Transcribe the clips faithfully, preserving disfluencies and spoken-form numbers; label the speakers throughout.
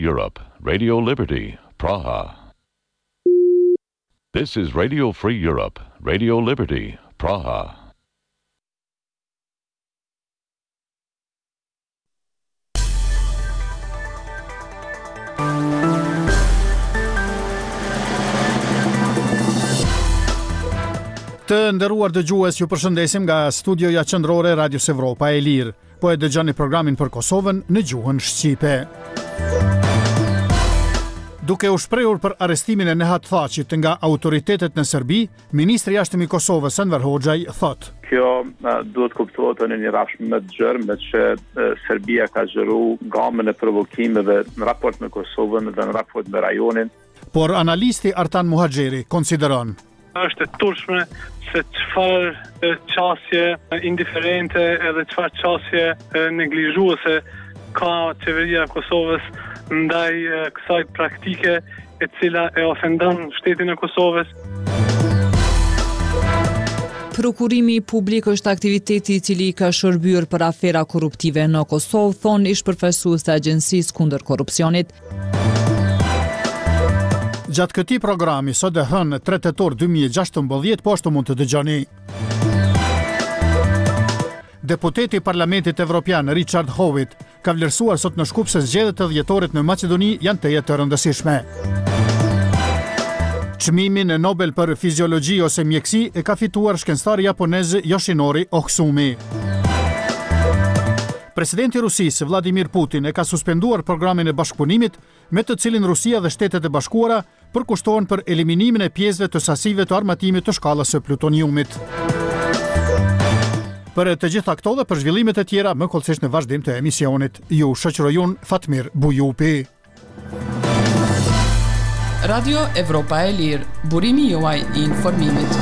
Speaker 1: Europe, Radio Liberty, Praha. This is Radio Free Europe, Radio Liberty, Praha.
Speaker 2: Të nderuar dëgjues, ju përshëndesim nga studioja qendrore Radios Evropa e Lirë. Po e dëgjoni programin për Kosovën në gjuhën shqipe. Duke u shprehur për arrestimin e Nehat Thaçit nga autoritetet në Serbi, ministri i jashtëm i Kosovës Enver Hoxhaj thotë:
Speaker 3: Kjo uh, duhet kuptohet në një rrafsh më të gjerë, me që uh, Serbia ka zhëru gamën e provokimeve në raport me Kosovën dhe në raport me rajonin.
Speaker 2: Por analisti Artan Muhaxheri konsideron:
Speaker 4: është e turshme se çfarë qasje indiferente edhe çfarë qasje neglizhuese ka qeveria e Kosovës ndaj kësaj praktike e cila e ofendon shtetin e Kosovës.
Speaker 5: Prokurimi publik është aktiviteti i cili ka shërbyer për afera korruptive në Kosovë, thon ish përfaqësues e Agjencisë kundër korrupsionit.
Speaker 2: Gjatë këtij programi sot e hënë tre tetor dy mijë e gjashtëmbëdhjetë po ashtu mund të dëgjoni. Deputeti i Parlamentit Evropian Richard Howitt ka vlerësuar sot në Shkup se zgjedhjet e dhjetorit në Maqedoni janë teje të rëndësishme. Çmimin e Nobel për fiziologji ose mjeksi e ka fituar shkencëtari japonez Yoshinori Ohsumi. Presidenti i Rusisë Vladimir Putin e ka suspenduar programin e bashkëpunimit me të cilin Rusia dhe Shtetet e Bashkuara përkushtohen për eliminimin e pjesëve të sasive të armatimit të shkallës së plutoniumit. Për të gjitha këto dhe për zhvillimet e tjera, më kollësisht në vazhdim të emisionit, ju shoqëroj unë Fatmir Bujupi.
Speaker 6: Radio Evropa e Lirë, burimi juaj i informimit.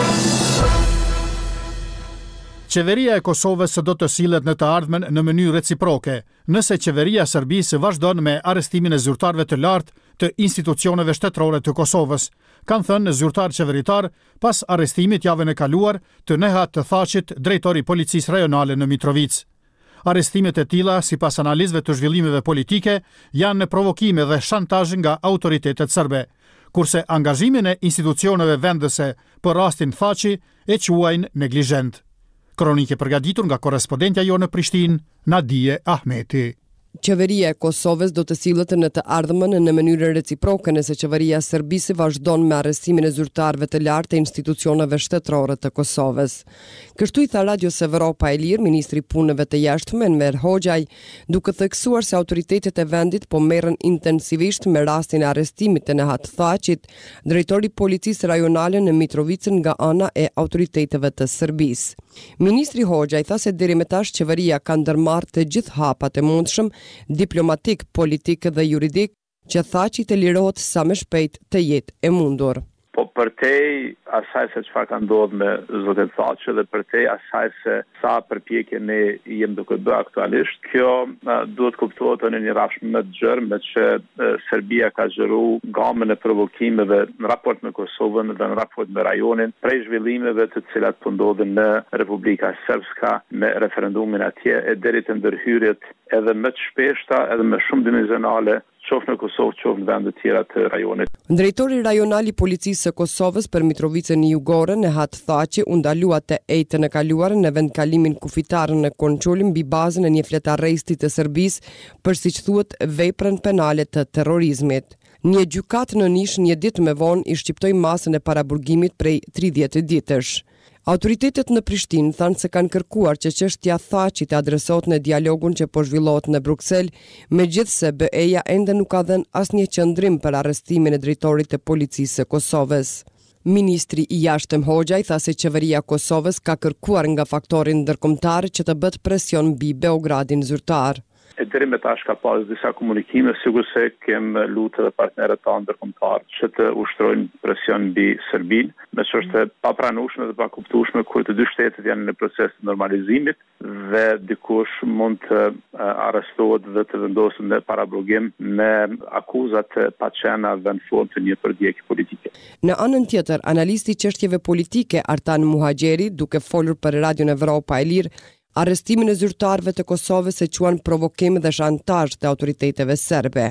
Speaker 2: Qeveria e Kosovës do të sillet në të ardhmen në mënyrë reciproke, nëse qeveria e Serbisë vazhdon me arrestimin e zyrtarëve të lartë të institucioneve shtetërore të Kosovës, kanë thënë zyrtar qeveritar pas arrestimit javën e kaluar të Nehat Thaçit, drejtori i policisë rajonale në Mitrovic. Arrestimet e tilla, sipas analizëve të zhvillimeve politike, janë në provokime dhe shantazh nga autoritetet serbe, kurse angazhimin e institucioneve vendese për rastin Thaçi e quajnë neglizhent. Kronike përgatitur nga korrespondentja jo në Prishtinë, Nadije Ahmeti.
Speaker 7: Qeveria e Kosovës do të sillet në të ardhmen në mënyrë reciproke nëse qeveria e Serbisë vazhdon me arrestimin e zyrtarëve të lartë të institucioneve shtetërore të Kosovës. Kështu i tha Radios Evropa e Lirë ministri i punëve të jashtme Enver Hoxhaj, duke theksuar se autoritetet e vendit po merren intensivisht me rastin e arrestimit të Nehat Thaçit, drejtori i policisë rajonale në Mitrovicën nga ana e autoriteteve të Serbisë. Ministri Hoxhaj tha se deri më tash qeveria ka ndërmarrë të gjithë hapat e mundshëm diplomatik, politik dhe juridik që Thaçi të lirohet sa më shpejt të jetë e mundur.
Speaker 3: Po për te asaj se çfarë ka ndodhur me zotin Thaçi dhe për te asaj se sa përpjekje ne jemi duke bërë aktualisht, kjo uh, duhet kuptohet në një rrafsh më të gjerë, me që uh, Serbia ka zhëru gamën e provokimeve në raport me Kosovën dhe në raport me rajonin, prej zhvillimeve të cilat po ndodhin në Republika Srpska me referendumin atje e deri te ndërhyrjet edhe më të shpeshta edhe më shumë dimenzionale, qoftë në Kosovë, qoftë në vende të tjera të rajonit.
Speaker 7: Drejtori rajonal i policisë së Kosovës për Mitrovicën Jugore, Nehat Thaçi, u ndalua të ejtën e kaluar në vendkalimin kufitar në Konçul mbi bazën e një fletarresti të Serbisë për, siç thuhet, veprën penale të terrorizmit. Një gjykat në Nish një ditë më vonë i shqiptoi masën e paraburgimit prej tridhjetë ditësh. Autoritetet në Prishtinë thanë se kanë kërkuar që çështja Thaçit të adresohet në dialogun që po zhvillohet në Bruksel, megjithse B E-ja ende nuk ka dhënë asnjë qendrim për arrestimin e drejtorit të policisë së Kosovës. Ministri i jashtëm Hoxhaj tha se qeveria e Kosovës ka kërkuar nga faktori ndërkombëtar që të bëhet presion mbi Beogradin zyrtar.
Speaker 3: E deri me tash ka pas disa komunikime, sigurisht se kem lutë dhe partnerët tanë ndërkombëtar që të ushtrojnë presion mbi Serbinë, me që është pa pranueshme dhe pa kuptueshme kur të dy shtetet janë në proces të normalizimit dhe dikush mund të arrestohet dhe të vendoset në paraburgim me akuzat të paqena dhe në formë të një përdjekje politike.
Speaker 7: Në anën tjetër, analisti i çështjeve politike Artan Muhaxheri, duke folur për Radion Evropa e Lirë, arrestimin e zyrtarëve të Kosovës e quan provokim dhe shantazh të autoriteteve serbe.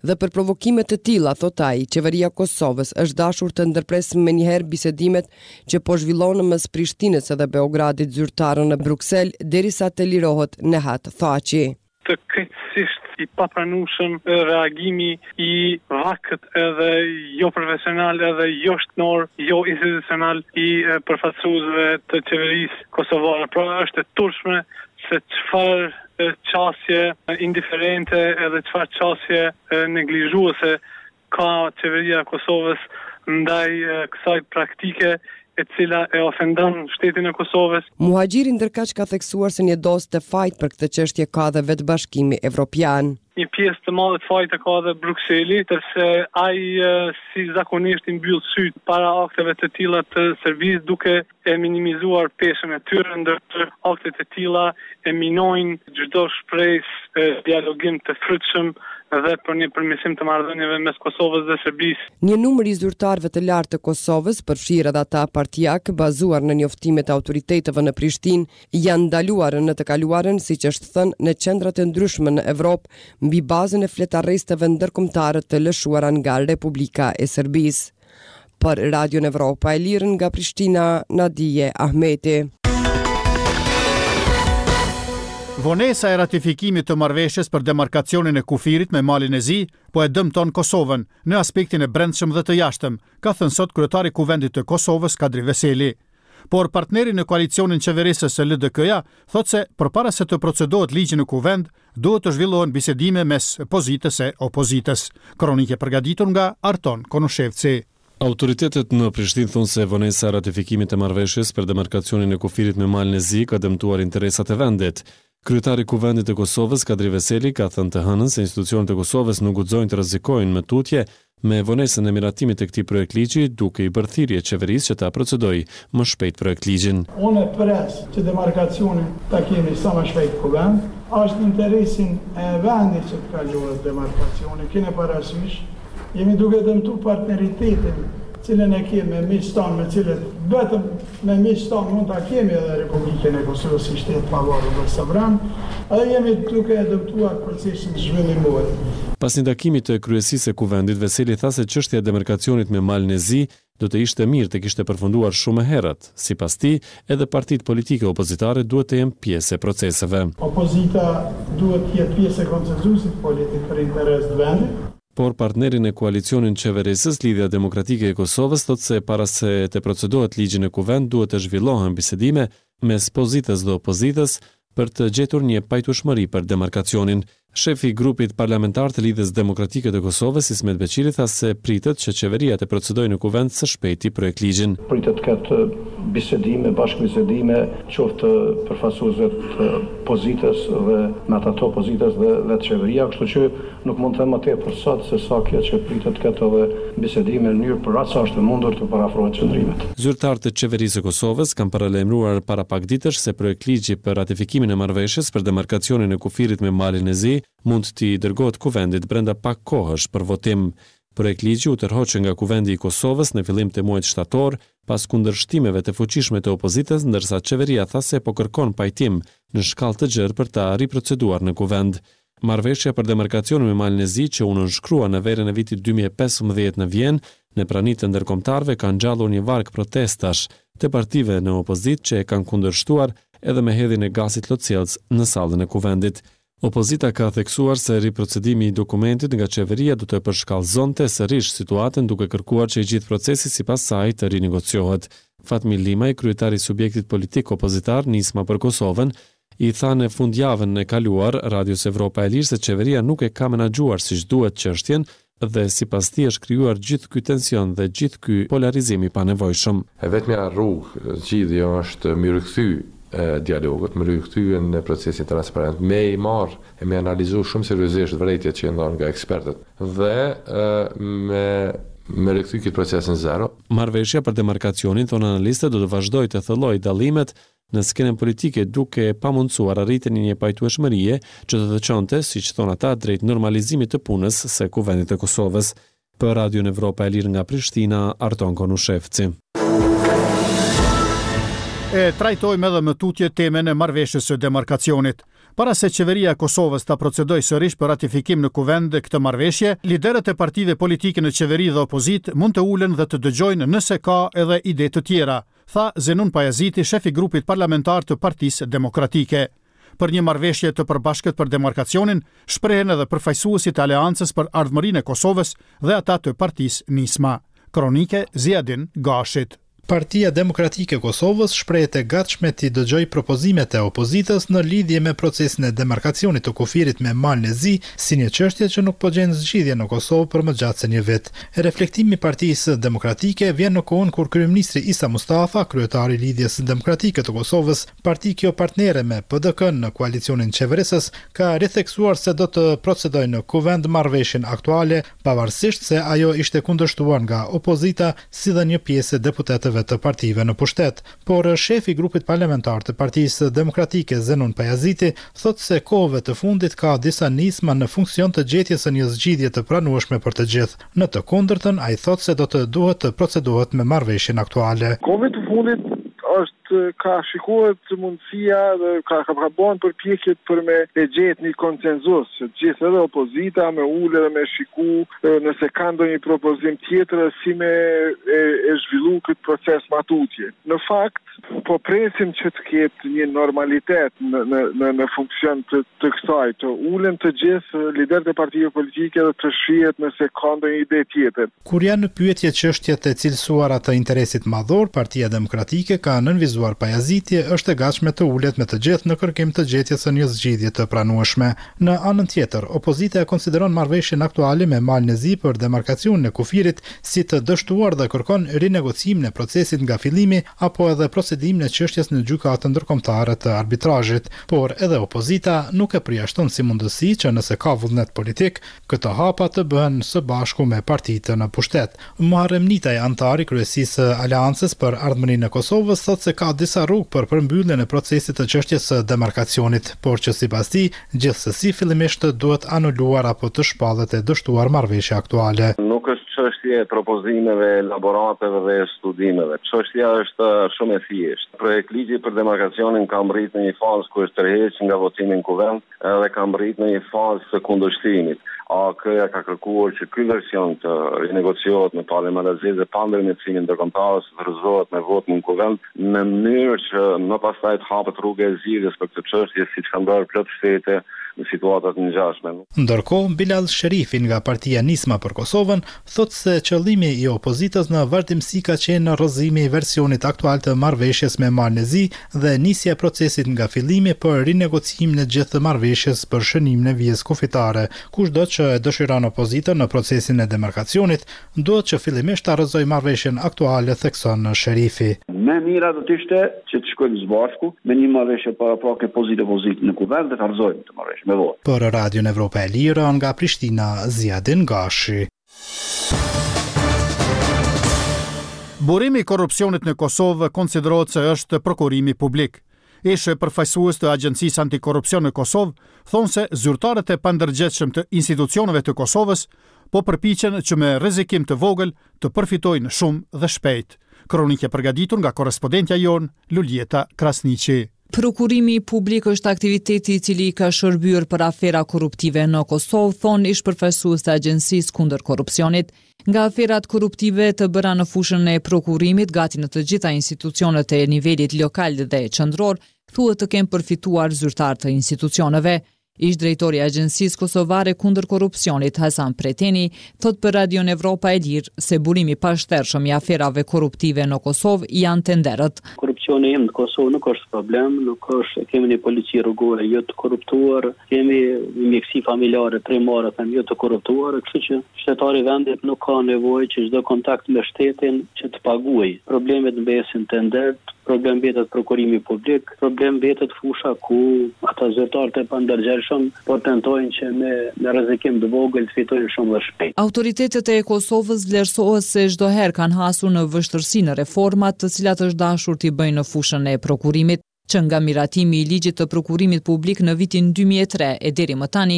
Speaker 7: Dhe për provokimet të tilla, thot ai, qeveria e Kosovës është dashur të ndërpresë më njëherë bisedimet që po zhvillohen mes Prishtinës dhe Beogradit zyrtarën në Bruksel derisa të lirohet Nehat Thaçi.
Speaker 4: Të krejtësisht i papranueshëm reagimi i vakët edhe jo profesional edhe jo shtënor, jo institucional i përfaqësuesve të qeverisë kosovare. Pra është e turshme se çfarë qasje indiferente edhe çfarë qasje neglizhuese ka qeveria e Kosovës ndaj kësaj praktike e cila e ofendon shtetin e Kosovës.
Speaker 7: Muhaxhiri ndërkaq ka theksuar se një dozë të fajt për këtë çështje ka dhe vetë Bashkimi Evropian.
Speaker 4: Një pjesë të madhe të fajit e ka dhe Brukseli, tërse ai si zakonisht i mbyll syt para akteve të tilla të Serbisë duke e minimizuar peshën e tyre, ndërsa aktet e tilla e minojnë çdo shpresë dialogim të frytshëm dhe për një përmirësim të marrëdhënieve mes Kosovës dhe Serbisë.
Speaker 7: Një numër i zyrtarëve të lartë të Kosovës, përfshirë edhe ata partijak, bazuar në njoftimet e autoriteteve në Prishtinë, janë ndaluar në të kaluarën, siç është thënë, në qendra të ndryshme në Evropë, mbi bazën e fletarresteve ndërkombëtare të lëshuara nga Republika e Serbisë. Për Radion Evropa e Lirë nga Prishtina, Nadije Ahmeti.
Speaker 2: Vonesa e ratifikimit të marrëveshjes për demarkacionin e kufirit me Malin e Zi po e dëmton Kosovën në aspektin e brendshëm dhe të jashtëm, ka thënë sot kryetari i Kuvendit të Kosovës Kadri Veseli. Por partneri në koalicionin qeverisës së L D K-ja thotë se përpara se të procedohet ligji në Kuvend, duhet të zhvillohen bisedime mes pozitës e opozitës. Kronike përgatitur nga Arton Konushevci.
Speaker 8: Autoritetet në Prishtinë thonë se vonesa e ratifikimit të marrëveshjes për demarkacionin e kufirit me Malin e Zi ka dëmtuar interesat e vendit. Kryetari i Kuvendit të Kosovës Kadri Veseli ka thënë të hënën se institucionet e Kosovës nuk guxojnë të rrezikojnë me tutje me vonesën e miratimit të këtij projekt ligji, duke i bërë thirrje qeverisë që ta procedojë më shpejt projekt ligjin.
Speaker 9: Unë pres që demarkacionin ta kemi sa më shpejt Kuvend, është në interesin e vendit që të kalohet demarkacioni. Kene parasysh, jemi duke dëmtu partneritetin cilën e kemi me miqtan, me cilët vetëm me miqtan mund ta kemi edhe Republikën e Kosovës si shtet pavarur dhe sovran, edhe jemi duke e dëmtuar procesin zhvillimor.
Speaker 8: Pas një takimi të kryesisë së Kuvendit, Veseli tha se çështja e demarkacionit me Malin e Zi do të ishte mirë të kishte përfunduar shumë herët. Sipas tij, edhe partitë politike opozitare duhet të jenë pjesë e proceseve.
Speaker 9: Opozita duhet të jetë pjesë e konsensusit politik për interes të vendit.
Speaker 8: Por partnerin e koalicionin qeverisës, Lidhja Demokratike e Kosovës, thotë se para se të procedohet ligji në Kuvend, duhet të zhvillohen bisedime mes pozitës dhe opozitës për të gjetur një pajtueshmëri për demarkacionin. Shefi i grupit parlamentar të Lidhjes Demokratike të Kosovës, Ismet Beqiri, tha se pritet që qeveria të procedojë në Kuvend së shpejti projekt ligjin.
Speaker 10: Pritet të ketë bisedime, bashkëbisedime, qoftë përfaqësuesve të pozitës dhe me ata të opozitës dhe dhe të qeveria, kështu që nuk mund të them më tepër sot se sa kjo që pritet të ketë edhe bisedime në mënyrë për atë sa është e mundur të parafrohen qëndrimet.
Speaker 8: Zyrtarët e qeverisë së Kosovës kanë paralajmëruar para pak ditësh se projekt ligji për ratifikimin e marrëveshjes për demarkacionin e kufirit me Malin e Zi mund t'i dërgohet Kuvendit brenda pak kohësh për votim. Projekt ligji u tërhoqë nga Kuvendi i Kosovës në fillim të muajit shtator, pas kundërshtimeve të fuqishme të opozitës, ndërsa qeveria tha se po kërkon pajtim në shkallë të gjerë për ta riproceduar në Kuvend. Marrëveshja për demarkacionin me Malin e Zi, që u nënshkrua në verën e vitit dy mijë e pesëmbëdhjetë në Vjenë, në pranitë të ndërkombëtarëve ka ngjallur një varg protestash të partive në opozitë që e kanë kundërshtuar edhe me hedhjen e gazit lotësielës në sallën e Kuvendit. Opozita ka theksuar se riprocedimi i dokumentit nga qeveria do të përshkallëzonte sërish situatën, duke kërkuar që i gjithë procesi sipas saj të rinegociohet. Fatmir Limaj, kryetari i subjektit politik opozitar Nisma për Kosovën, i tha në fundjavën e kaluar Radios Evropa e Lirë se qeveria nuk e ka menaxhuar siç duhet çështjen dhe sipas tij është krijuar gjithë ky tension dhe gjithë ky polarizim i panevojshëm.
Speaker 11: E vetmja rrugë zgjidhje është me rikthy dialogut, me rikthyen në procesin transparent, me i marr e me analizu shumë seriozisht vërejtjet që ndonë nga ekspertët dhe me me rikthy këtë procesin zero.
Speaker 8: Marrëveshja për demarkacionin, thonë analistët, do të vazhdojë të thellojë dallimet në skenën politike duke pamundsuar arritjen e një pajtueshmërie që të të çonte, siç thon ata, drejt normalizimit të punës së Kuvendit të Kosovës. Për Radion Evropa e Lirë nga Prishtina, Arton Konushevci.
Speaker 2: E trajtojmë edhe më tutje temën e marrëveshjes së demarkacionit. Para se qeveria e Kosovës ta procedojë sërish për ratifikim në kuvend këtë marrëveshje, liderët e partive politike në qeveri dhe opozit mund të ulen dhe të dëgjojnë nëse ka edhe ide të tjera, tha Zenun Pajaziti, shefi grupit parlamentar të Partisë Demokratike. Për një marrëveshje të përbashkët për demarkacionin, shprehen edhe përfaqësuesit e Aleancës për Ardhmërinë e Kosovës dhe ata të Partisë Nisma. Kronike Ziadin Gashit.
Speaker 12: Partia Demokratike e Kosovës shprehet e gatshme t'i dëgjojë propozimet e opozitës në lidhje me procesin e demarkacionit të kufirit me Malin e Zi, si një çështje që nuk po gjen zgjidhje në Kosovë për më gjatë se një vit. Reflektimi i Partisë Demokratike vjen në kohën kur kryeministri Isa Mustafa, kryetari i Lidhjes Demokratike të Kosovës, parti kjo partnere me P D K-n në koalicionin qeverisës, ka ritheksuar se do të procedojë në kuvend marrëveshjen aktuale, pavarësisht se ajo ishte kundërshtuar nga opozita si dhe një pjesë e deputetëve të partive në pushtet, por shefi i grupit parlamentar të Partisë Demokratike Zenun Pajaziti thot se kohëve të fundit ka disa nisma në funksion të gjetjes së një zgjidhje të pranueshme për të gjithë. Në të kundërtën, ai thot se do të duhet të procedohet me marrëveshjen aktuale.
Speaker 13: Kohëve të fundit është ka shikohet mundësia dhe ka ka bën përpjekjet për me e gjetë një konsenzus, që gjithë edhe opozita me ulë dhe me shiku nëse ka ndonjë propozim tjetër si me e, e zhvillu këtë proces matutje. Në fakt, po presim që të ketë një normalitet në, në, në, në funksion të, të kësaj, të ulen të gjithë liderët e partive politike dhe të shihet nëse ka ndonjë ide tjetër.
Speaker 12: Kur janë në pyetje çështjet e cilësuara të interesit madhor, Partia Demokratike ka nënvizuar Pajaziti është e gatshme të ulet me të gjithë në kërkim të gjetjes së një zgjidhje të pranueshme. Në anën tjetër, opozita e konsideron marrëveshjen aktuale me Malin e Zi për demarkacionin e kufirit si të dështuar dhe kërkon rinegocimin e procesit nga fillimi apo edhe procedimin e çështjes në gjykatën ndërkombëtare të arbitrazhit, por edhe opozita nuk e përjashton si mundësi që nëse ka vullnet politik, këto hapa të bëhen së bashku me partitë në pushtet. Muharrem Nitaj, antari kryesisë Aleancës për Ardhmërinë e Kosovës, thot se ka disa rrugë për përmbylljen e procesit të çështjes së demarkacionit, por që sipas tij, gjithsesi fillimisht duhet anuluar apo të shpallet e dështuar marrëveshja aktuale.
Speaker 14: Nuk është çështje e propozimeve, elaborateve dhe studimeve. Çështja është shumë e thjeshtë. Projekt ligji për demarkacionin ka mbërrit në një fazë ku është tërhequr nga votimi në kuvend dhe ka mbërrit në një fazë të kundërshtimit. A K-ja ka kërkuar që ky version të rinegociohet në parlamentin dhe pa ndërmjetësimin ndërkombëtar të rrezohet me vot në kuvend në mënyrë që më pastaj të hapet rruga e zgjidhjes për këtë çështje, siç kanë bërë plot shtete në situatat të ngjashme.
Speaker 12: Ndërkohë, Bilal Sherifi nga Partia Nisma për Kosovën thotë se qëllimi i opozitës në vazhdimsi ka qenë rrëzimi i versionit aktual të marrëveshjes me Malin e Zi dhe nisja e procesit nga fillimi për rinegociimin e gjithë të marrëveshjes për shënimin e vijës kufitare. Kushdo që e dëshiron opozitën në procesin e demarkacionit, duhet që fillimisht ta rrëzojë marrëveshjen aktuale, thekson Sherifi.
Speaker 15: Më mira do të ishte që të shkojmë së bashku me një marrëveshje para prakë pozitive pozitive në kuvend dhe ta rrëzojmë të marrëveshjen me votë.
Speaker 12: Për Radion Evropa e Lirë nga Prishtina, Ziadin Gashi.
Speaker 2: Burimi i korrupsionit në Kosovë konsiderohet se është prokurimi publik. Ishe përfaqësues të Agjencisë Antikorrupsion në Kosovë thonë se zyrtarët e pandërgjetshëm të institucioneve të Kosovës po përpiqen që me rrezikim të vogël të përfitojnë shumë dhe shpejt. Kronikë e përgatitur nga korrespondentja jon Luljeta Krasniqi.
Speaker 5: Prokurimi publik është aktiviteti i cili ka shërbyer për afera korruptive në Kosovë, thonë ish përfaqësues të Agjencisë kundër korrupsionit. Nga aferat korruptive të bëra në fushën e prokurimit gati në të gjitha institucionet e nivelit lokal dhe qendror, thuhet të kenë përfituar zyrtar të institucioneve. Ish drejtori i Agjencisë Kosovare kundër korrupsionit Hasan Preteni thot për Radion Evropa e Lirë se burimi pa shtershëm i aferave korruptive në Kosovë janë tenderët.
Speaker 16: Korrupsioni në Kosovë nuk është problem, nuk është, kemi një polici rrugore jo të korruptuar, kemi mjekësi familjare primare them jo të korruptuar, kështu që shtetari i vendit nuk ka nevojë që çdo kontakt me shtetin që të paguajë. Problemet mbesin tender, problem mbetet prokurimi publik, problem mbetet fusha ku ata zyrtarët e pandërgjershëm po tentojnë që me me rrezikim të vogël të fitojnë shumë më shpejt.
Speaker 5: Autoritetet e Kosovës vlerësohet se çdo herë kanë hasur në vështirësi në reformat të cilat është dashur t'i bëjnë në fushën e prokurimit, që nga miratimi i ligjit të prokurimit publik në vitin dy mijë e tre e deri më tani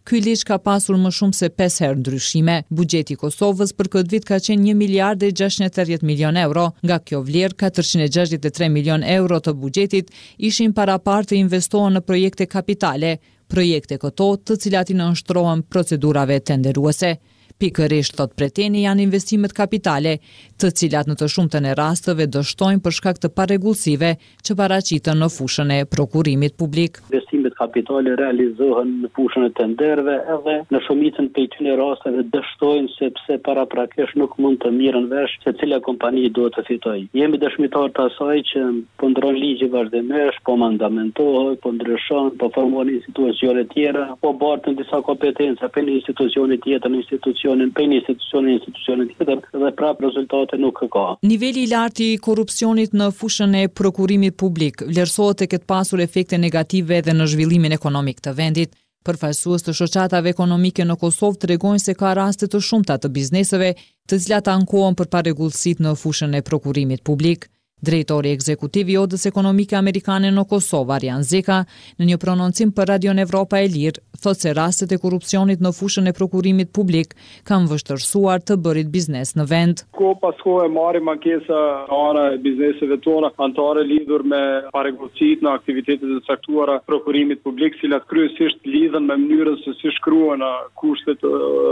Speaker 5: Ky ligj ka pasur më shumë se pesë herë ndryshime. Buxheti i Kosovës për këtë vit ka qenë një miliard e gjashtëqind e tridhjetë milion euro. Nga kjo vlerë, katërqind e gjashtëdhjetë e tre milion euro të buxhetit ishin paraparë të investohen në projekte kapitale, projekte këto të cilat i nënshtrohen procedurave tenderuese. Pikërisht, thot Preteni, janë investimet kapitale, të cilat në të shumtën e rasteve dështojnë për shkak të parregullsive që paraqiten në fushën e prokurimit publik.
Speaker 16: Investimet kapitale realizohen në fushën e tenderëve edhe në shumicën prej këtyre rasteve dështojnë sepse paraprakesh nuk mund të mirën vesh se cila kompani duhet të fitojë. Jemi dëshmitar të asaj që po ndron ligji vazhdimisht, po mandamentohet, po ndryshon, po formohen institucione tjera, po bartën disa kompetenca për një institucioni tjetër në institucion për një institucion institucion tjetër dhe prap rezultate nuk ka.
Speaker 5: Niveli i lartë i korrupsionit në fushën e prokurimit publik vlerësohet të ketë pasur efekte negative edhe në zhvillimin ekonomik të vendit. Përfaqësues të shoqatave ekonomike në Kosovë tregojnë se ka raste të shumta të bizneseve të cilat ankohen për parregullsitë në fushën e prokurimit publik. Drejtori ekzekutiv i Odës Ekonomike Amerikane në Kosovë, Arjan Zeka, në një prononcim për Radion Evropa e Lirë, thot se rastet e korrupsionit në fushën e prokurimit publik kanë vështërsuar të bërit biznes në vend.
Speaker 17: Ko pas kohë marrim ankesa ana e bizneseve tona antare lidhur me parregullsitë në aktivitetet e caktuara prokurimit publik, cilat kryesisht lidhen me mënyrën se si shkruhen kushtet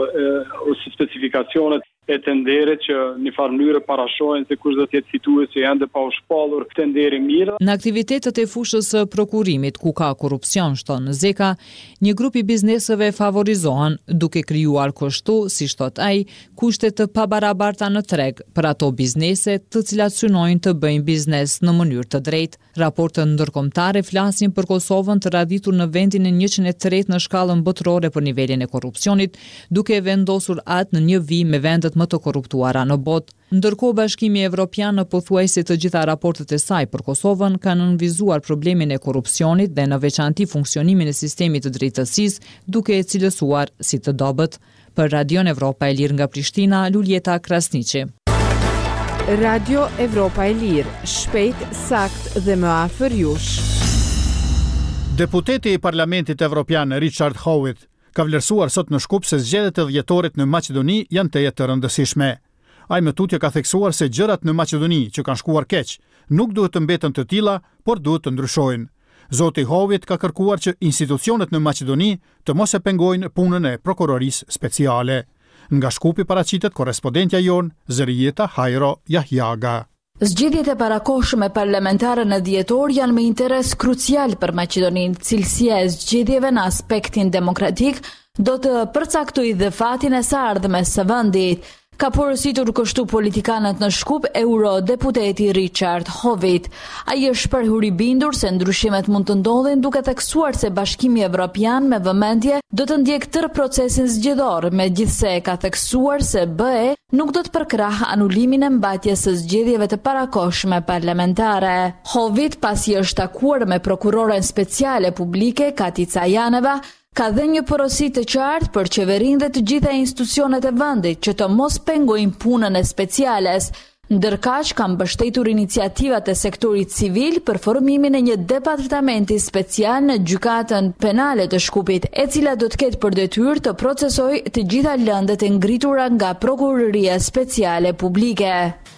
Speaker 17: ose specifikacionet e tenderit që një farë mënyrë parashohen se kush do të jetë fituesi ende pa u shpallur tenderi mirë.
Speaker 5: Në aktivitetet e fushës së prokurimit ku ka korrupsion, shton Zeka, një grup i bizneseve favorizohen duke krijuar kështu, si thot ai, kushte të pabarabarta në treg për ato biznese të cilat synojnë të bëjnë biznes në mënyrë të drejtë. Raportet ndërkombëtare flasin për Kosovën të raditur në vendin e njëqind e tretë në shkallën botërore për nivelin e korrupsionit, duke vendosur atë në një vijim me vendet më të korruptuara në botë. Ndërkohë Bashkimi Evropian në pothuajse të gjitha raportet e saj për Kosovën kanë nënvizuar problemin e korrupsionit dhe në veçanti funksionimin e sistemit të drejtësisë, duke e cilësuar si të dobët. Për Radion Evropa e Lirë nga Prishtina, Luljeta Krasniqi.
Speaker 18: Radio Evropa e Lirë, shpejt, sakt dhe më afër jush.
Speaker 2: Deputeti i Parlamentit Evropian Richard Howitt ka vlerësuar sot në Shkup se zgjedhjet e dhjetorit në Maqedoni janë teje të rëndësishme. Ai më tutje ka theksuar se gjërat në Maqedoni që kanë shkuar keq nuk duhet të mbeten të tilla, por duhet të ndryshojnë. Zoti Howitt ka kërkuar që institucionet në Maqedoni të mos e pengojnë punën e prokurorisë speciale. Nga Shkupi paraqitet korrespondentja jon Zërijeta Hajro Jahjaga.
Speaker 19: Zgjedhjet e parakohshme parlamentare në dhjetor janë me interes krucial për Maqedoninë. Cilësia e zgjedhjeve në aspektin demokratik do të përcaktojë dhe fatin e së ardhmes së vendit. Ka porositur kështu politikanët në Shkup eurodeputeti Richard Howitt. Ai është shprehur i bindur se ndryshimet mund të ndodhin duke theksuar se Bashkimi Evropian me vëmendje do të ndjekë tërë procesin zgjedhor, megjithse ka theksuar se B E nuk do të përkrah anulimin e mbajtjes së zgjedhjeve të parakohshme parlamentare. Howitt, pasi është takuar me prokuroren speciale publike Katica Janeva, ka dhe një porosi të qartë për qeverinë dhe të gjitha institucionet e vendit që të mos pengojnë punën e speciales, ndërkaq kanë mbështetur iniciativat e sektorit civil për formimin e një departamenti special në gjykatën penale të Shkupit, e cila do të ketë për detyrë të procesojë të gjitha lëndet e ngritura nga prokuroria speciale publike.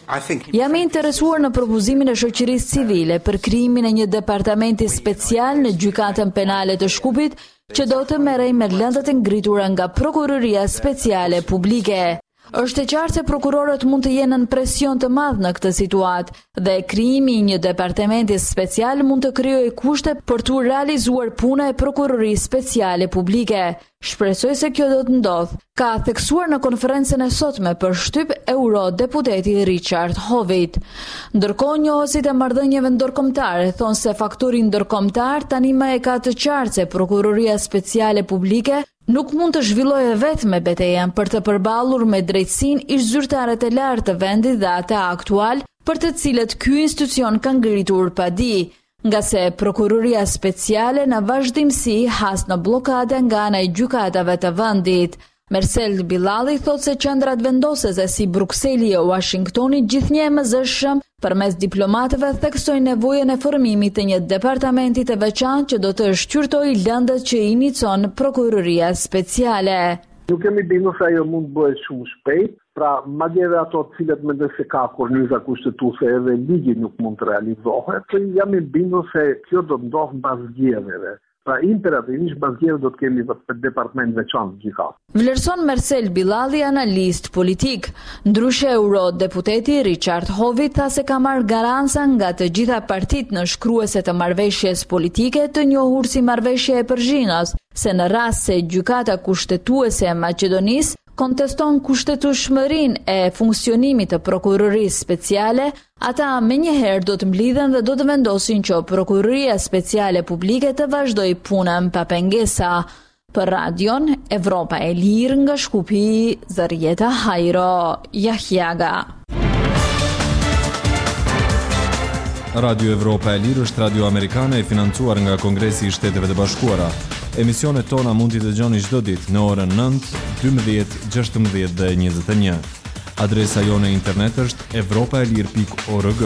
Speaker 19: Jam i interesuar në propozimin e shoqërisë civile për krijimin e një departamenti special në gjykatën penale të Shkupit, që do të merrej me lëndet e ngritura nga prokuroria speciale publike. Është e qartë se prokurorët mund të jenë në presion të madh në këtë situatë dhe krijimi i një departamenti special mund të krijojë kushte për të realizuar puna e prokurorisë speciale publike. Shpresoj se kjo do të ndodhë, ka theksuar në konferencën e sotme për shtyp eurodeputeti Richard Howitt. Ndërkohë, njohësit e marrëdhënieve ndërkombëtare thonë se faktori ndërkombëtar tani më e ka të qartë se prokuroria speciale publike nuk mund të zhvillojë vetëm me betejën për të përballur me drejtësinë ish zyrtarët e lartë të vendit dhe ata aktual, për të cilët ky institucion ka ngritur padi, nga se prokuroria speciale në vazhdimsi has në bllokade nga ana e gjykatave të vendit. Mersel Bilali thot se qendrat vendosese si Brukseli e Washingtoni gjithnjë e mëzëshëm përmes diplomatëve theksojnë nevojën e formimit të një departamenti të veçantë që do të shqyrtojë lëndët që inicon prokuroria speciale.
Speaker 20: Nuk kemi bindur se ajo mund bëhet shumë shpejt, pra madje edhe ato të cilët mendojnë se ka korniza kushtetuese edhe ligji nuk mund të realizohet, po jam i bindur se kjo do të ndodhë mbas zgjedhjeve. Pra imperativisht mbas zgjedhjeve do të kemi departament veçantë gjithashtu.
Speaker 19: Vlerëson Mersel Bilali, analist politik. Ndryshe eurodeputeti Richard Howitt tha se ka marrë garanca nga të gjitha partitë nënshkruese të marrëveshjes politike të njohur si marrëveshje e Përzhinës, se në rast se gjykata kushtetuese e Maqedonisë konteston kushtetueshmërinë e funksionimit të prokurorisë speciale, ata menjëherë do të mblidhen dhe do të vendosin që prokuroria speciale publike të vazhdojë punën pa pengesa. Për Radion Evropa e Lirë nga Shkupi, Zarieta Hajro, Jahjaga.
Speaker 21: Radio Evropa e Lirë është radio amerikane e financuar nga Kongresi i Shteteve të Bashkuara. Emisionet tona mund t'i dëgjoni çdo ditë në orën nëntë, dymbëdhjetë, gjashtëmbëdhjetë dhe njëzet e një. Adresa jone internet është evropaelir pikë org.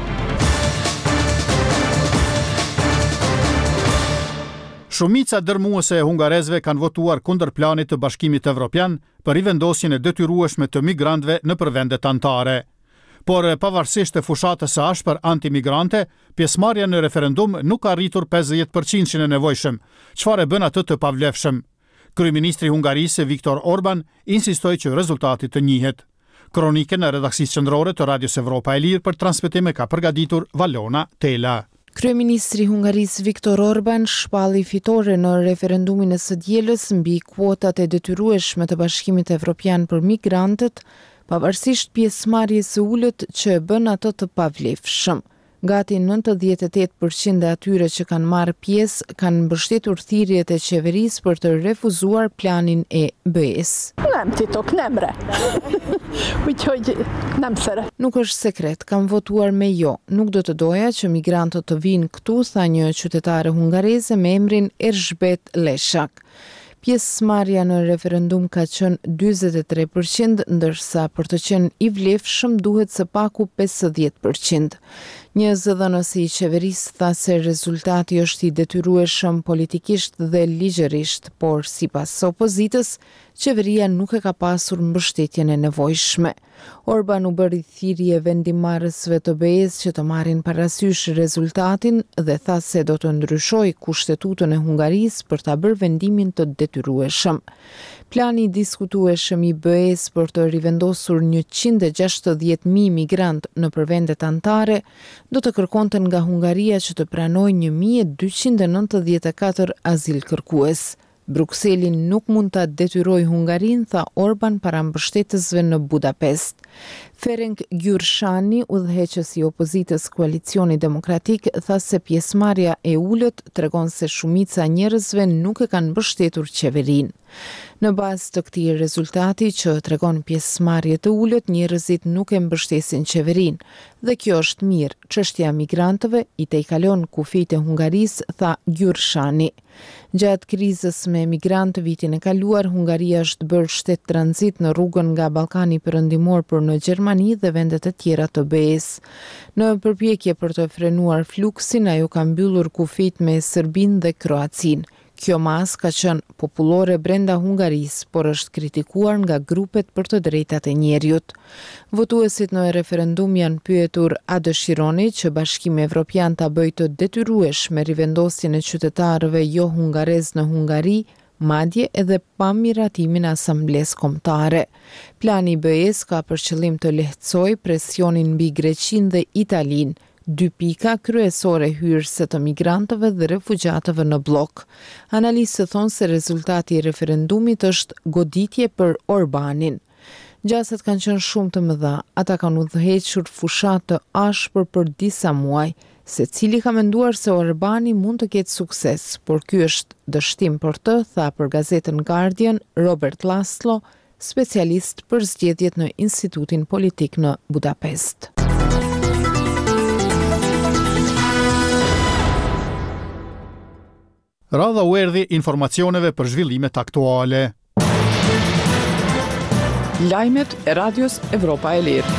Speaker 2: Shumica dërmuese e hungarezëve kanë votuar kundër planit të Bashkimit Evropian për rivendosjen e detyrueshme të migrantëve nëpër vendet anëtare. Por pavarësisht të fushatës së ashpër antimigrante, pjesëmarrja në referendum nuk ka arritur pesëdhjetë përqind e nevojshëm, çfarë bën atë të pavlefshëm. Kryeministri i Hungarisë Viktor Orban insistoi që rezultati të njihet. Kronikën në redaksisë qendrore të Radios Evropa e Lirë për transmetim ka përgatitur Valona Tela.
Speaker 18: Kryeministri i Hungarisë Viktor Orban shpalli fitore në referendumin e së dielës mbi kuotat e detyrueshme të Bashkimit Evropian për migrantët, pavarësisht pjesëmarrjes së ulët që e bën ato të pavlefshëm. Gati nëntëdhjetë e tetë përqind e atyre që kanë marrë pjesë kanë mbështetur thirrjet e qeverisë për të refuzuar planin e B E S.
Speaker 22: Nem titok, nem re. Úgyhogy nem szeret.
Speaker 18: Nuk është sekret, kam votuar me jo. Nuk do të doja që migrantët të vinë këtu, tha një qytetare hungareze me emrin Erzsébet Leshak. Pjesëmarrja në referendum ka qenë dyzet e tre përqind, ndërsa për të qenë i vlefshëm duhet së paku pesëdhjetë përqind. Një zëdhënës i qeverisë tha se rezultati është i detyrueshëm politikisht dhe ligjërisht, por sipas opozitës, qeveria nuk e ka pasur mbështetjen e nevojshme. Orban u bëri thirrje vendimmarrësve të B E S që të marrin parasysh rezultatin dhe tha se do të ndryshojë kushtetutën e Hungarisë për ta bërë vendimin të detyrueshëm. Plani diskutueshëm i B E S për të rivendosur njëqind e gjashtëdhjetë mijë migrant në përvendet anëtare do të kërkonte nga Hungaria që të pranojë një mijë e dyqind e nëntëdhjetë e katër azil kërkues. Brukseli nuk mund ta detyrojë Hungarinë, tha Orban para mbështetësve në Budapest. Ferenc Gyurshani, udhëheqësi i opozitës Koalicioni Demokratik, tha se pjesëmarrja e ulët tregon se shumica e njerëzve nuk e kanë mbështetur qeverinë. Në bazë të këtij rezultati që tregon pjesëmarrje të ulët, njerëzit nuk e mbështesin qeverinë, dhe kjo është mirë. Çështja e migrantëve i tejkalon kufijtë e Hungarisë, tha Gyurshani. Gjatë krizës me migrantë vitin e kaluar, Hungaria është bërë shtet tranzit në rrugën nga Ballkani Perëndimor për në Gjermani dhe vendet e tjera të B E S. Në përpjekje për të frenuar fluksin, ajo ka mbyllur kufijtë me Serbinë dhe Kroacinë. Kjo mas ka qenë popullore brenda Hungarisë, por është kritikuar nga grupet për të drejtat e njerëzit. Votuesit në referendum janë pyetur a dëshironi që Bashkimi Evropian ta bëjë të detyrueshme rivendosjen e qytetarëve jo hungarez në Hungari, madje edhe pa miratimin e Asamblesë Kombëtare. Plani B E S ka për qëllim të lehtësojë presionin mbi Greqinë dhe Italinë, dy pika kryesore hyrëse të migrantëve dhe refugjatëve në blok. Analistët thonë se rezultati i referendumit është goditje për Orbanin. Gjasat kanë qenë shumë të mëdha, ata kanë udhëhequr fushat të ashpër për disa muaj, secili ka menduar se Orbani mund të ketë sukses, por ky është dështim për të, tha për gazetën Guardian Robert Laszlo, specialist për zgjedhjet në Institutin Politik në Budapest.
Speaker 2: Radha u erdhi informacioneve për zhvillimet aktuale.
Speaker 1: Lajmet e Radios Evropa e Lirë.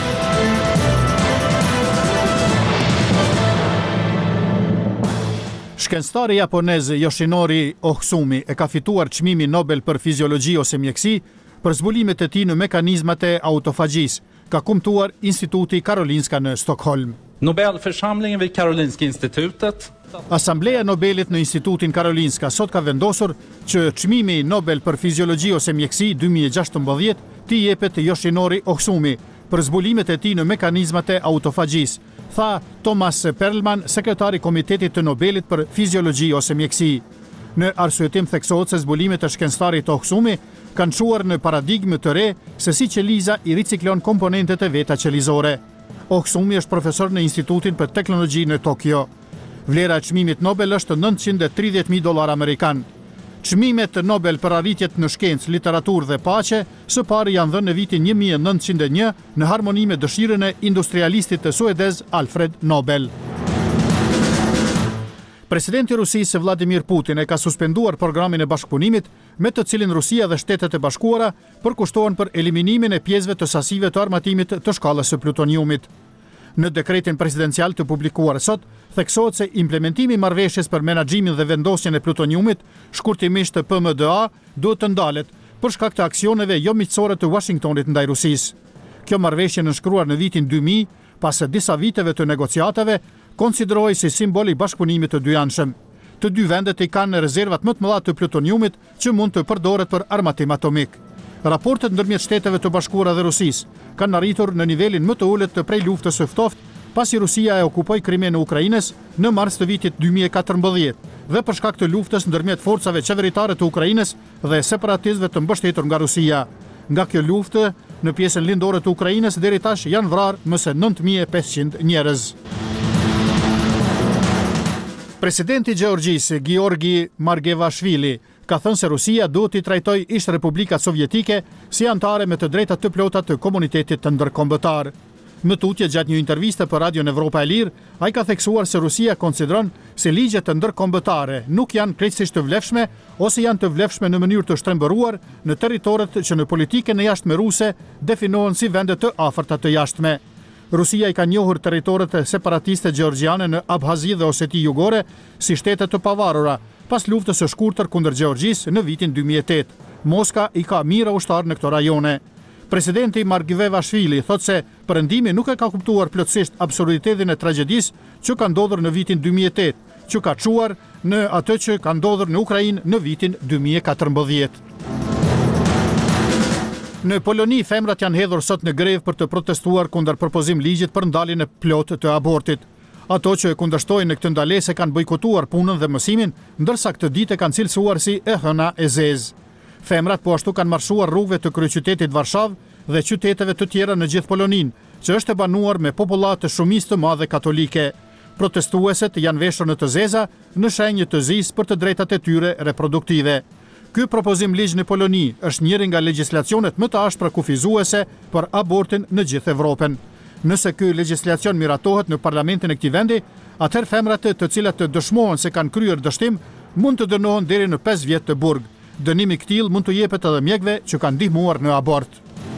Speaker 2: Shkencëtari japonez Yoshinori Ohsumi e ka fituar çmimin Nobel për fiziologji ose mjeksi për zbulimet e tij në mekanizmat e autofagjisë, ka kumtuar Instituti Karolinska në Stockholm.
Speaker 6: Nobelförsamlingen vid Karolinska institutet.
Speaker 2: Asambleja Nobelit në Institutin Karolinska sot ka vendosur që çmimi Nobel për fiziologji ose mjeksi dy mijë e gjashtëmbëdhjetë t'i jepet Yoshinori Ohsumi për zbulimet e tij në mekanizmat e autofagjisë, tha Thomas Perlman, sekretari Komitetit të Nobelit për fiziologji ose mjeksi. Në arsyetim theksohet se zbulimet e shkencëtarit Ohsumi kanë çuar në paradigmë të re se si qeliza i riciklon komponentet e veta qelizore. Ohsumi është profesor në Institutin për Teknologji në Tokyo. Vlera e çmimit Nobel është nëntëqind e tridhjetë mijë dollar amerikan. Çmimet Nobel për arritjet në shkencë, literaturë dhe paqe së pari janë dhënë në vitin një mijë e nëntëqind e një në harmoni me dëshirën e industrialistit të suedez Alfred Nobel. Presidenti i Rusisë Vladimir Putin e ka suspenduar programin e bashkëpunimit me të cilin Rusia dhe Shtetet e Bashkuara përkushtohen për eliminimin e pjesëve të sasive të armatimit të shkallës së plutoniumit. Në dekretin presidencial të publikuar sot, theksohet se implementimi i marrëveshjes për menaxhimin dhe vendosjen e plutoniumit, shkurtimisht P M D A, duhet të ndalet për shkak të aksioneve jo miqësore të Washingtonit ndaj Rusisë. Kjo marrëveshje nënshkruar në vitin dy mijë, pas disa viteve të negociatave, konsiderohej si simbol i bashkëpunimit të dyanshëm. Të dy vendet i kanë rezervat më të mëdha të plutoniumit që mund të përdoret për armatim atomik. Raportet ndërmjet Shteteve të Bashkuara dhe Rusisë kanë arritur në nivelin më të ulët të prej luftës së ftohtë, pasi Rusia e okupoi Krimen e Ukrainës në mars të vitit dy mijë e katërmbëdhjetë dhe për shkak të luftës ndërmjet forcave qeveritare të Ukrainës dhe separatistëve të mbështetur nga Rusia. Nga kjo luftë, në pjesën lindore të Ukrainës deri tash janë vrarë më se nëntë mijë e pesëqind njerëz. Presidenti i Gjeorgjisë, Giorgi Margevashvili, ka thënë se Rusia duhet i trajtoj ish Republikat Sovjetike si antare me të drejtat të plota të komunitetit të ndërkombëtar. Në tutje gjatë një interviste për Radion Evropa e Lirë, ai ka theksuar se Rusia konsideron se ligjet të ndërkombëtare nuk janë krejtësisht të vlefshme ose janë të vlefshme në mënyrë të shtrembëruar në territoret që në politikën e jashtme ruse definohen si vende të afërta të jashtme. Rusia i ka njohur territoret separatiste gjeorgjiane në Abhazi dhe Oseti Jugore si shtete të pavarura, pas luftës së shkurtër kundër Gjeorgjisë në vitin dy mijë e tetë. Moska i ka mira ushtar në këto rajone. Presidenti Margevashvili thot se perëndimi nuk e ka kuptuar plotësisht absurditetin e tragjedisë që ka ndodhur në vitin dy mijë e tetë, që ka çuar në atë që ka ndodhur në Ukrainë në vitin dy mijë e katërmbëdhjetë. Në Poloni, femrat janë hedhur sot në grevë për të protestuar kundër propozim ligjit për ndaljen e plotë të abortit. Ato që e kundërshtojnë në këtë ndalesë kanë bojkotuar punën dhe mësimin, ndërsa këtë ditë kanë cilësuar si e hëna e zezë. Femrat po ashtu kanë marshuar rrugëve të kryeqytetit Varshavë dhe qyteteve të tjera në gjithë Poloninë, që është e banuar me popullat të shumicë të madhe katolike. Protestueset janë veshur në të zeza në shenjë të zisë për të drejtat e tyre reproduktive. Ky propozim ligj në Poloni është njëri nga legjislacionet më të ashpra kufizuese për abortin në gjithë Evropën. Nëse ky legjislacion miratohet në parlamentin e këtij vendi, atëherë femrat të cilat të dëshmohen se kanë kryer dështim mund të dënohen deri në pesë vjet të burg. Dënimi i këtij mund të jepet edhe mjekëve që kanë ndihmuar në abort.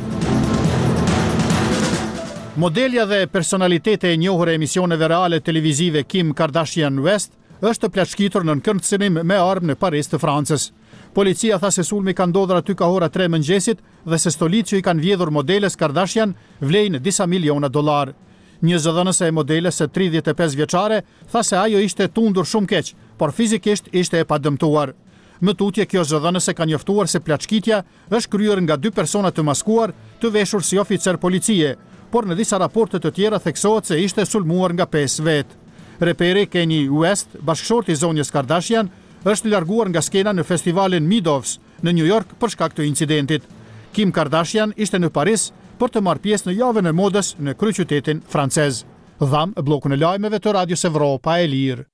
Speaker 2: Modelja dhe personalitete e njohur e emisioneve reale televizive Kim Kardashian West është plaçkitur në nënkërcënim me armë në Paris të Francës. Policia tha se sulmi ka ndodhur aty ka ora tre mëngjesit dhe se stolit që i kanë vjedhur modeles Kardashian vlejnë disa miliona dollar. Një zëdhënëse e modeles së tridhjetë e pesë vjeçare tha se ajo ishte tundur shumë keq, por fizikisht ishte e padëmtuar. Më tutje kjo zëdhënëse ka njoftuar se plaçkitja është kryer nga dy persona të maskuar të veshur si oficer policie, por në disa raporte të tjera theksohet se ishte sulmuar nga pesë vetë. Reperi Kanye West, bashkëshorti i zonjës Kardashian, është larguar nga skena në festivalin Meadows në New York për shkak të incidentit. Kim Kardashian ishte në Paris për të marrë pjesë në javën e modës në kryeqytetin francez. Dham bllokun e lajmeve të Radios Evropa e Lirë.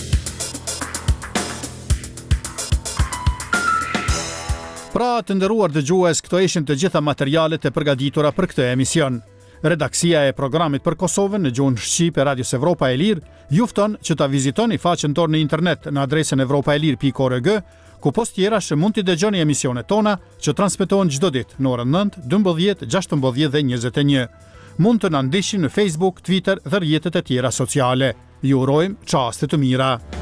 Speaker 2: Pra të nderuar dëgjues, këto ishin të gjitha materialet e përgatitura për këtë emision. Redaksia e programit për Kosovën në gjuhën shqipe e Radios Evropa e Lirë ju fton që ta vizitoni faqen tonë në internet në adresën evropaelir pikë org, Ku post tjera që mund t'i dëgjoni emisionet tona që transmetohen çdo ditë në orën nëntë, dymbëdhjetë, gjashtëmbëdhjetë dhe njëzet e një. Mund të na ndiqni në Facebook, Twitter dhe rrjetet e tjera sociale. Ju urojmë çaste të mira.